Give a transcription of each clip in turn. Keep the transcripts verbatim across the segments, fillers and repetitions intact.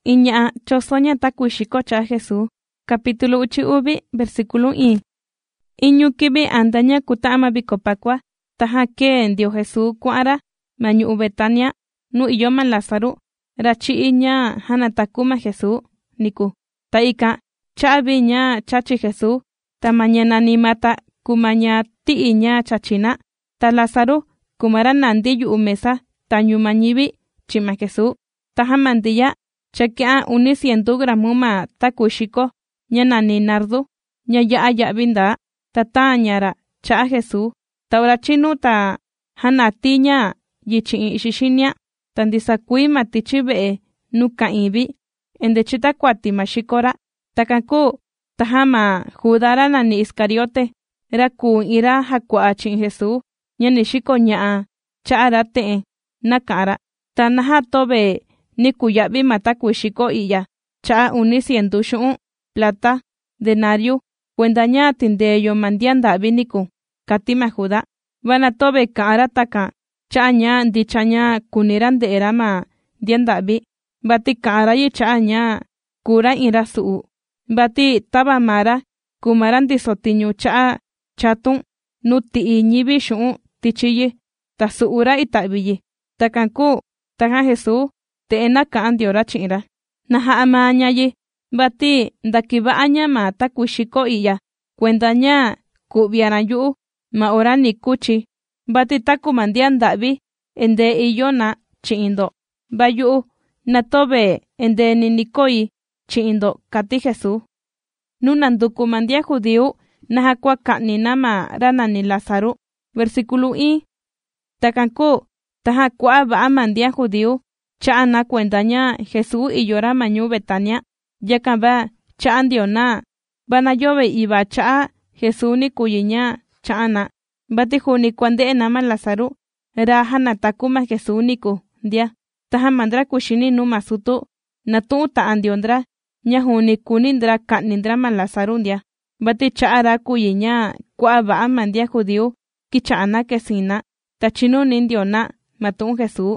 Iña chosoña takuishiko cha Jesús. Capítulo uchi ubi, versículo i. Iñu kibi andaña kutama bikopakwa, taja que dio Jesús kuara, mañu Betania, nu iyoma Lázaro, rachi iña hanatakuma Jesús, niku. Taika, chabi ña chachi Jesús, ta mañana ni mata, kumaña ti iña chachina, ta Lázaro, kumara nandi yu mesa, ta ñumañibi, chima Jesús, taja mandilla, chequea uni ciento gramuma takushiko, ña ni nardo, ña ya ya binda, ta tañara, cha Jesús, ta orachinu ta hanatiña, yichi ishishinia, tan disakui matichibe, nuka ibi, ende chita kwati mashikora, takanku, tahama judara na ni Iscariote, era ku ira hakwa chin Jesús, ña nishiko ña, cha arate, nakara, ta naha tobe, ni kuyabi matakuishiko iya, cha uni ciento shun, plata, denario, wendaña tindeyo mandianda biniku, katima juda, wana tobe kaara taka, chaña dichaña kuniran de erama, diandabi, bati kaara yi chaña, kura ira suu, bati taba mara, kumaran disotiñu cha, chatun, nuti iñibi shun, tichiyi, ta suura itabiyi, takanku, taka Jesús, te ena kaan diora chinra, naha amaña yi, bati ndakibaaña ma takuishiko iya, kuendaña kubiaran yu, ma ora ni kuchi, bati takumandian dabi, ende iyona chindo, bayu, natobe ende ni nikoi, chindo, kati Jesús. Nunanduku mandia judiu, naha kwa kani nama rana ni Lázaro, versículo i. Takanku, taha kwa ba mandia judiu, chaana kuendaña Jesús y yora mañu Betania, yakaba chaan diona, bana yobe iba chaa Jesús ni kuyiña chaana, bati juni kuande enama Lázaro, raja natakuma Jesús niku, dia, taha mandra kushini nu masutu, natu ta andiondra, nya juni kunindra kanindra ma Lázaro dia, bati chaara kuyiña kwa ba mandia judiu, ki chaana kesina, tachinu nindiona, matun Jesús.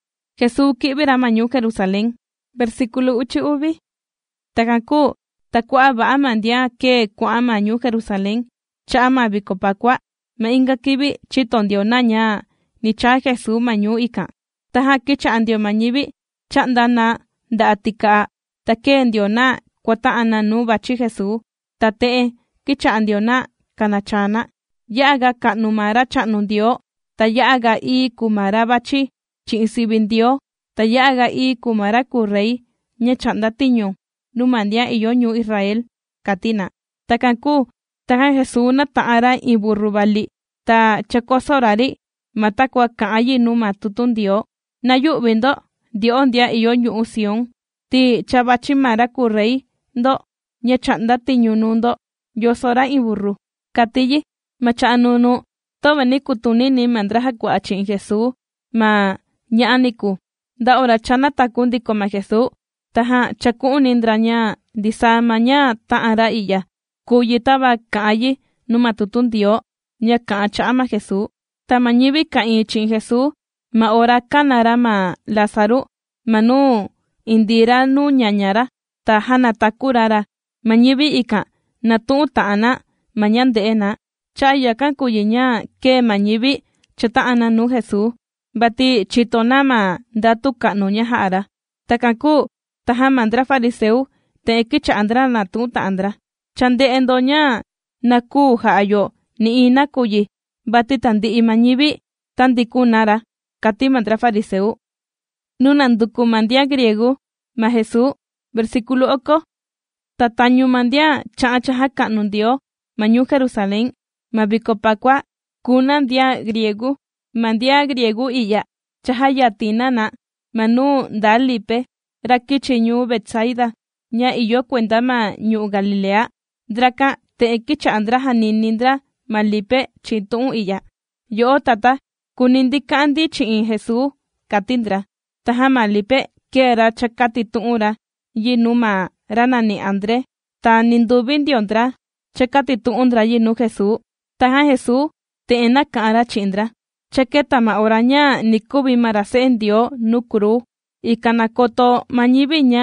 Jesús kibira mañu Jerusalén, versículo uchi ubi. Takanku, takua ba amandia ke kwa mañu Jerusalén, chama bikopakwa, ma inga kibi chitondio naña, ni cha Jesús mañu ika. Taha kicha andio mañibi, chandana, da atika, take andio na, kwata ananu bachi Jesús, tate, kicha andio na, kanachana, yaga kanumara chanundio, ta yaga i kumara bachi, chinsibindio, ta yaga i kumara kurrey, nye chanda tiño, numandia iyo ñu Israel, katina. Takanku, takan Jesús na taara i burrubali, ta chakosorari, matakwa kaayi numa tutundio, na yu bindo, dio ndia iyo ñu usion, ti chabachimara kurrey, do, nye chanda tiño nundo, yo sora i burru, katiyi, machanunu, tobe ni kutuni ni mandraja kwa chin Jesús, ma ñaaniku, da ora chana takundi koma Jesús, taha chakun indraña, disamaña taara iya, kuyitaba kaayi, numa tutundio, ña kaa chama Jesús, tamañibi kai chin Jesús, ma ora kanara ma Lázaro, manu indira nu ñañara, taha natakurara, mañibi ika, natu taana, mañandeena, chayakan kuyiña ke mañibi, chataana nu Jesús, bati chitonama datu kanunya hara, takanku, taha mandra fariseu, te ekicha andra natu ta andra, chande endoña, naku haayo, ni ina kuyi, bati tandi imañibi, tandi kunara, kati mandra fariseu. Nunanduku mandia griego, ma Jesús, versículo oko, tatañu mandia chacha kanundio, mañu Jerusalén, ma bikopakwa, kunandia griego, mandia griego iya, chahayatinana, manu dalipe, rakichiñu Betsaida, ña iyo cuendama ñu Galilea, draka te ekicha andra haninindra, malipe chitun iya. Yo tata, kunindikandi chiin Jesús, katindra, taha malipe, kera chakatitunra, yinuma ranani Andre, ta nindubin diondra, chakatitunra yinu Jesús, taha Jesús, te ena kaara chindra. Chaketama oraña nikubi marasendio nukuru, ikanakoto mañibiña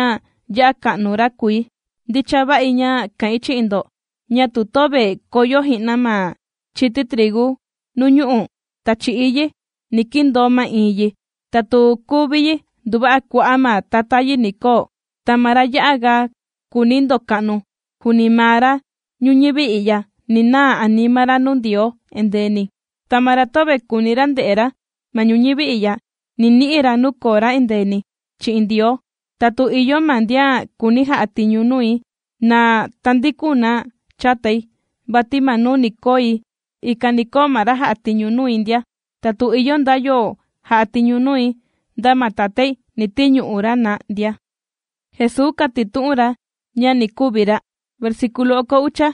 ya ka'nura kui, ndicha va'i ña ka'in chi'indo, ña tu tobe koyo ji'na ma chiti trigu nu ñu'u, ta chi'iyi, ni kindo ma inyi, ta tu kuviyi, nduva'a kua'a ma tatayi niko, ta mara ya'aga kunindo ka'nu, junimara ñuñivi iya, ni na animara nu Ndio endeni, ta mara tobe kunira nde'era, ma ñuñivi iya, ni ni'ira nu kora endeni, chi'in Ndio, ta tu iyo mandia kuni ja'a tiñu nui, na tandikuna chatei, bati manu nikoi, ika niko mara ja'a tiñu nui ndia, ta tu iyo ndayo ja'a tiñu nui, nda matatei ni tiñu'ura na ndia. Jesús katitu'ura ña nikuvira, versículo oko ucha.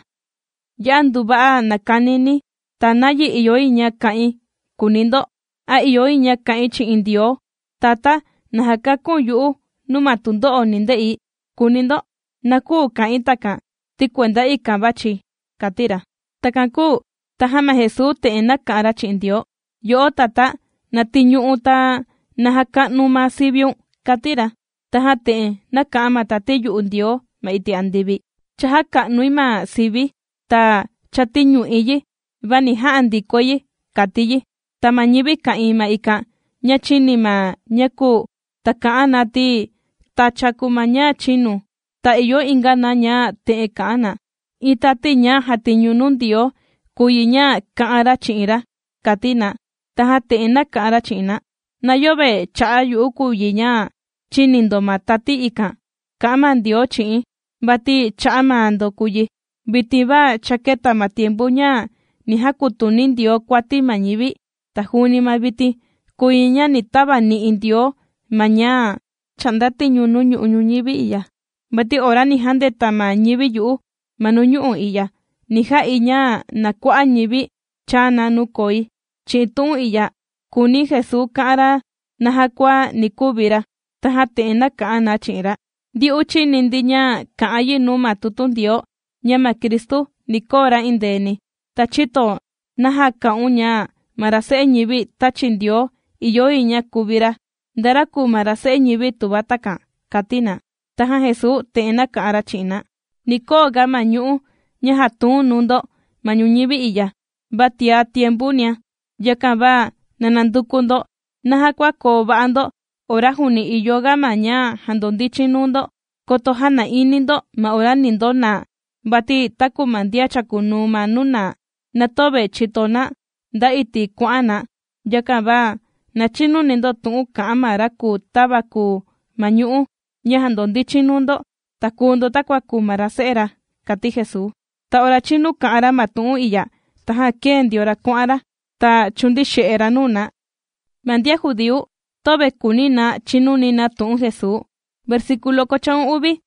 Ya nduva'a nakanini, ta nayi iyoi ña ka'in kunindo, a iyoi ña ka'in chi'in Ndio, tata najakakun yu'u numa tundo'o ninde'i kunindo, naku ka'in taka, ti kuenda ikan vachi, katira. Takanku, tajama Jesús te'e naka'ara chi'in Ndio, yo'o tata, natiñu'u ta najaka'nu ma siviun, katira. Taja te'e naka'a ma tate yu'u Ndio ma iti andivi, chaja ka'nui ma sivi, ta chatiñu'iyi, vani ja'a ndikoyi, katiyi, ta mañivi ka'in ma ika, ña chini ma ñaku, ta ka'an nati, ta chaku ma ña chinu, ta iyo inga na ña te'e ka'ana, itati ña jatiñu nu Ndio, kuyi ña ka'ara chi'ira, katina, taja te'e naka'ara chi'ina, nayobe cha'a yu'u kuyi ña chinindo ma tati ika, ka'ama Ndio chi'in, bati cha'a mando kuyi, biti va chaketa ma tiempo ña ni jakutuni Ndio kuati mañivi, ta juni ma biti, kuyi ña ni tava ni'i Ndio ma ña chanda tiñu nu ñu'u ñuñivi iya, bati ora ni jandeta ma ñivi yu'u ma nu ñu'u iya, ni ja'i ña na kua'a ñivi chana nu koi, chi'in tu'un iya, kuni Jesús ka'ara najakua nikuvira, taja te'e naka'a na chi'ira, ndi uchi nindi ña ka'ayi nu ma tutu Ndio, ña ma Kristu nikora indeni, ta chito naja ka'un ña mara se'e ñivi tachi Ndio iyoi ña kuvira, ndara ku mara se'e ñivi tuva taka, katina. Taja Jesús te'e naka'ara chi'ina, niko ga ma ñu'u ña jatun nundo ma ñuñivi iya, batia tiempo nia, yakan va nanandukundo, naja kuako va'ando, ora juni iyo ga ma ña jandondichi nundo, koto jana inindo ma ora nindo na, bati taku mandia chakunu ma nuna, na tobe chitona, nda iti kua'ana, yakan va na chinu nindo tu'u ka'an mara ku tava ku ma ñu'u ña jandondichi nundo, ta kundo takua ku mara se'era, kati Jesús. Ta ora chinu ka'ara ma tu'u iya, taja ke Ndiora kua'ara, ta chundi xe'era nuna. Mandia judiu, tobe kunina chinu nina tu'u Jesús. Versículo kochon ubi.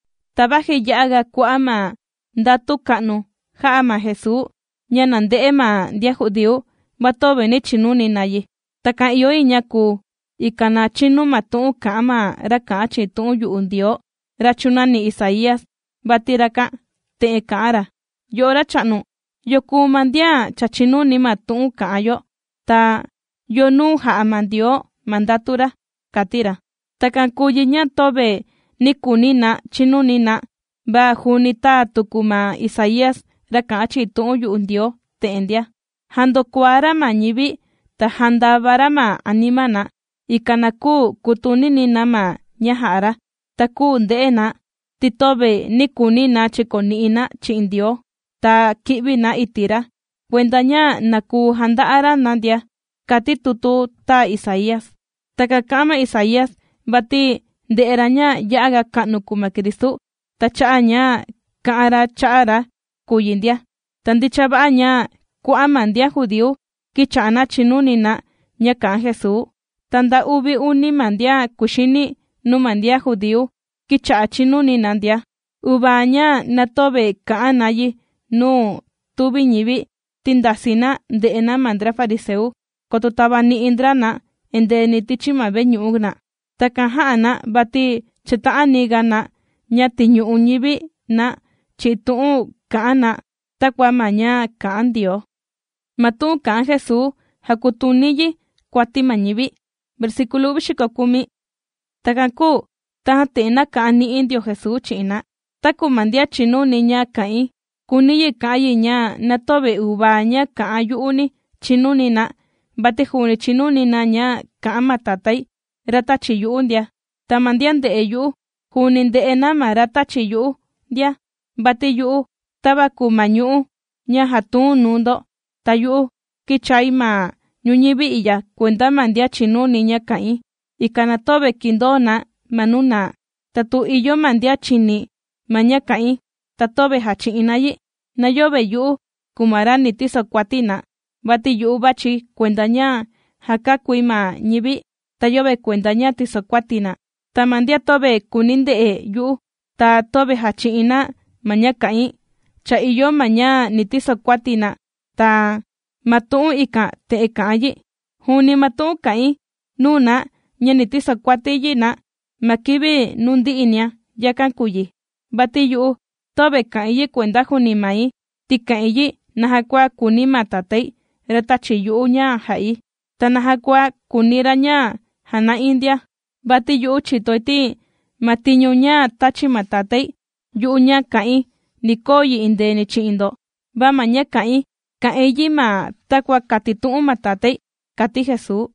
Tabaje ya'aga kua'a ma ndatu ka'nu, ja'a ma Jesús, ña nande'e ma ndia judiu, va tobe ni chinu ninayi. Taka iyoi ña ku, ikana chinu ma tu'u ka'a ma ra ka'a chi tu'u yu'u Ndio, ra chunani Isaías, bati raka, te'e ka'ara. Yo ra cha'nu, yo ku mandia chachinu ni ma tu'u ka'a yo, ta yo nu ja'a ma Ndio mandatura, katira. Takan kuyi ña tobe ni kunina chinu nina, ba junita tuku ma Isaías ra ka'a chi tu'u yu'u Ndio, te'e ndia. Hando kuara ma ñivi, ta handavara ma animana, ikana ku kutuni nina ma ña ja'ara, ta ku nde'ena, ti tobe ni kunina chikoni'ina chi'in Ndio, ta ki'vina itira, kuenda ña naku handa'ara nandia, kati tutu ta Isaías. Ta kakama Isaías, bati nde'era ña ya'aga ka'nu kuma Kristu, ta cha'a ña ka'ara cha'ara kuyi ndia, ta ndicha va'a ña kua'a ma ndia judiu, kicha'ana chinu nina ña ka'an Jesús, ta nda uvi uni ma ndia kuxini nu ma ndia judiu, kicha'a chinu nina ndia, uva ña na tobe ka'an nayi nu tuvi ñivi, tindasina nde'ena ma ndra fariseu, koto tava ni'indrana endeni tichi ma veñu'una, takan ja'ana bati cheta'anigana ña tiñu'u ñivi na chi tu'u ka'ana, takua ma ña ka'an Ndio. Ma tu'u ka'an Jesús jakutuniyi kuati ma ñivi. Versículo vixiko kumi. Takan ku, ta tena kani indio Jesús china, ta kumandia chinu niña kai, kuniye kai ña na tobe uba ña ka yuuni chinu nina, bate juni chinu nina ña ka matatai, rata chiyun dia, tamandian de eyu, junin de enama rata chiyu dia, bate yu, taba kumanyu, ña hatun nundo, tayu, kichai ma, ñuñibi iya, cuenta mandia chinu niña kai, y kanatobe kindona, manuna, tatu iyo mandia chini, maña kai, tatobe hachi inayi, nayobe yu, kumarani tiso kwatina, bati yu bachi, cuenta ña, haka kuima ñibi, tayobe cuenta ña tiso kwatina, tamandia tobe kuninde e yu, ta tobe hachi ina, maña kai, cha iyo maña nitiso kwatina, ta matu ika te ekayi, huni matu kai, nuna, ña nitiso kwatiyina, makibi nundi inia, yakan kuyi, bati yu, tobe kai cuenta juni mai, tikai nahakwa kuni matatei, retachi yu ña hai, tanahakwa kunira ña, hana india, bati yu chitoiti, matiñu ña tachi matatei, yu ña kai, nikoyi inde ni chindo, ba maña kai, kai ma takwa katitu matatei, kati Jesús.